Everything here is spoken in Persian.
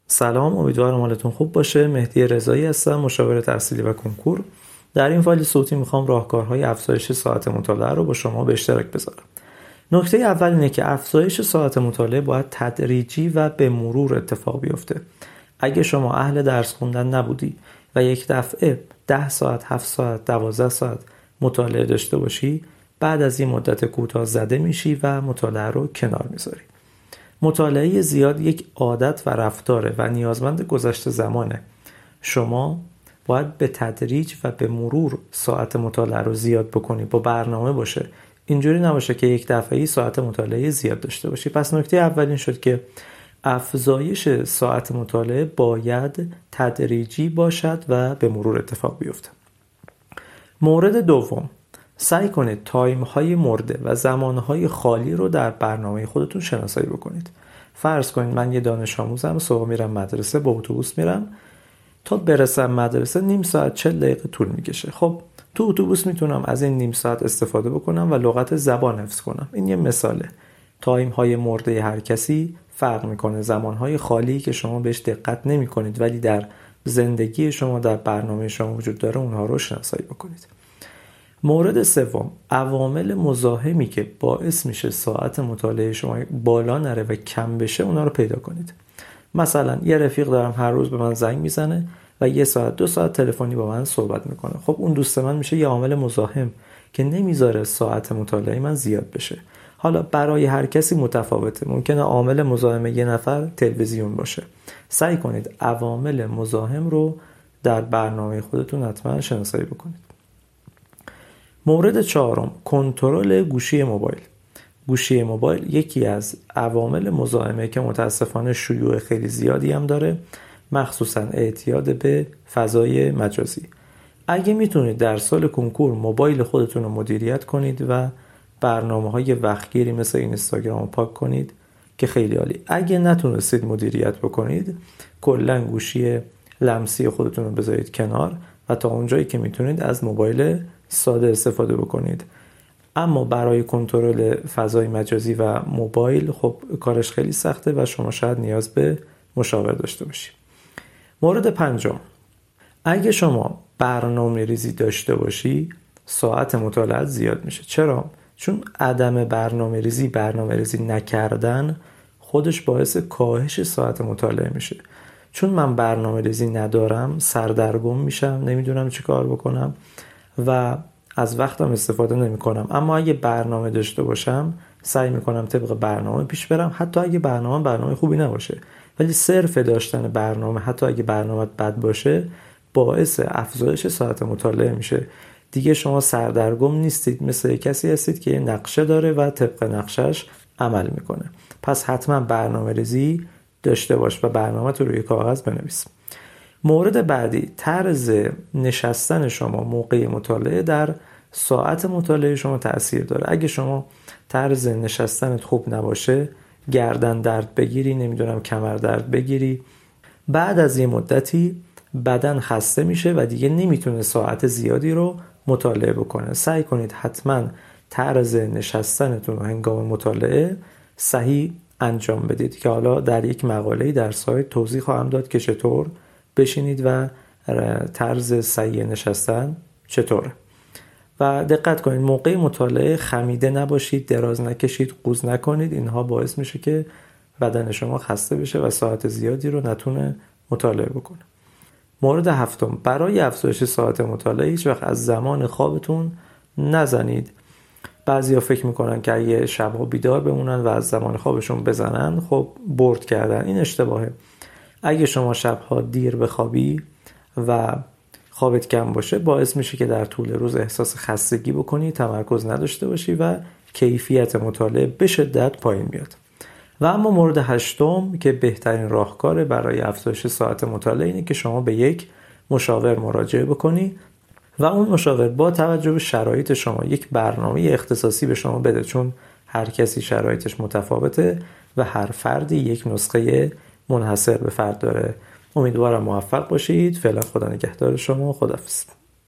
سلام، امیدوارم حالتون خوب باشه. مهدی رضایی هستم، مشاور تحصیلی و کنکور. در این فایل صوتی میخوام راهکارهای افزایش ساعت مطالعه رو با شما به اشتراک بذارم. نکته اول اینه که افزایش ساعت مطالعه باید تدریجی و به مرور اتفاق بیفته. اگه شما اهل درس خوندن نبودی و یک دفعه 10 ساعت، 7 ساعت، 12 ساعت مطالعه داشته باشی، بعد از این مدت کوتاه زده میشی و مطالعه رو کنار میذاری. مطالعه زیاد یک عادت و رفتاره و نیازمند گذشت زمانه. شما باید به تدریج و به مرور ساعت مطالعه رو زیاد بکنی، با برنامه باشه. اینجوری نباشه که یک دفعه‌ای ساعت مطالعه زیاد داشته باشی. پس نکته اول این شد که افزایش ساعت مطالعه باید تدریجی باشد و به مرور اتفاق بیفته. مورد دوم، سعی کنید تایم‌های مرده و زمان‌های خالی رو در برنامه خودتون شناسایی بکنید. فرض کنید من یه دانش آموزم، صبح میرم مدرسه، با اتوبوس میرم، تا برسم مدرسه نیم ساعت 40 دقیقه طول میکشه. خب تو اتوبوس میتونم از این نیم ساعت استفاده بکنم و لغت زبان حفظ کنم. این یه مثاله. تایم‌های مرده هر کسی فرق میکنه. زمان‌های خالی که شما بهش دقت نمی‌کنید ولی در زندگی شما، در برنامه شما وجود داره، اونها رو شناسایی بکنید. مورد سوم، عوامل مزاحمی که باعث میشه ساعت مطالعه شما بالا نره و کم بشه، اونا رو پیدا کنید. مثلا یه رفیق دارم هر روز به من زنگ میزنه و 1 ساعت 2 ساعت تلفنی با من صحبت میکنه. خب اون دوست من میشه یه عامل مزاحم که نمیذاره ساعت مطالعه من زیاد بشه. حالا برای هر کسی متفاوته. ممکنه عامل مزاحم یه نفر تلویزیون باشه. سعی کنید عوامل مزاحم رو در برنامه خودتون حتما شناسایی بکنید. مورد چهارم، کنترل گوشی موبایل. گوشی موبایل یکی از عوامل مزاحمه که متاسفانه شیوع خیلی زیادی هم داره، مخصوصا اعتیاد به فضای مجازی. اگه میتونید در سال کنکور موبایل خودتون رو مدیریت کنید و برنامه‌های وقتگیری مثل اینستاگرام رو پاک کنید که خیلی عالی. اگه نتونستید مدیریت بکنید، کلا گوشی لمسی خودتون رو بذارید کنار و تا اونجایی که میتونید از موبایل ساده استفاده بکنید. اما برای کنترل فضای مجازی و موبایل خب کارش خیلی سخته و شما شاید نیاز به مشاور داشته باشید. مورد پنجم، اگه شما برنامه ریزی داشته باشی، ساعت مطالعه زیاد میشه. چرا؟ چون عدم برنامه ریزی نکردن خودش باعث کاهش ساعت مطالعه میشه. چون من برنامه ریزی ندارم، سردرگم میشم، نمیدونم چی کار بکنم و از وقتم استفاده نمی کنم. اما اگه برنامه داشته باشم، سعی میکنم طبق برنامه پیش برم، حتی اگه برنامه خوبی نباشه. ولی صرف داشتن برنامه، حتی اگه برنامه بد باشه، باعث افزایش ساعت مطالعه میشه. دیگه شما سردرگم نیستید، مثل کسی هستید که نقشه داره و طبق نقشش عمل میکنه. پس حتما برنامه ریزی داشته باش و برنامه تو روی کاغذ بنویس. مورد بعدی، طرز نشستن شما موقع مطالعه در ساعت مطالعه شما تأثیر داره. اگه شما طرز نشستنت خوب نباشه، گردن درد بگیری، نمیدونم کمر درد بگیری، بعد از یه مدتی بدن خسته میشه و دیگه نمیتونه ساعت زیادی رو مطالعه بکنه. سعی کنید حتما طرز نشستنتون رو هنگام مطالعه صحیح انجام بدید که حالا در یک مقاله در سایت توضیح خواهم داد که چطور بشینید و طرز صحیح نشستن چطوره. و دقت کنید موقع مطالعه خمیده نباشید، دراز نکشید، قوز نکنید. اینها باعث میشه که بدن شما خسته بشه و ساعت زیادی رو نتونه مطالعه بکنه. مورد هفتم، برای افزایش ساعت مطالعه هیچ وقت از زمان خوابتون نزنید. بعضیا فکر میکنن که اگه شبها بیدار بمونن و از زمان خوابشون بزنن، خب برد کردن. این اشتباهه. اگه شما شبها دیر بخوابی و خوابت کم باشه، باعث میشه که در طول روز احساس خستگی بکنی، تمرکز نداشته باشی و کیفیت مطالعه به شدت پایین بیاد. و اما مورد هشتم که بهترین راهکار برای افزایش ساعت مطالعه اینه که شما به یک مشاور مراجعه بکنی و اون مشاور با توجه به شرایط شما یک برنامه اختصاصی به شما بده، چون هر کسی شرایطش متفاوته و هر فردی یک نسخه منحصر به فرد داره. امیدوارم موفق باشید. فعلا خدا نگهدار شما. خداحافظ.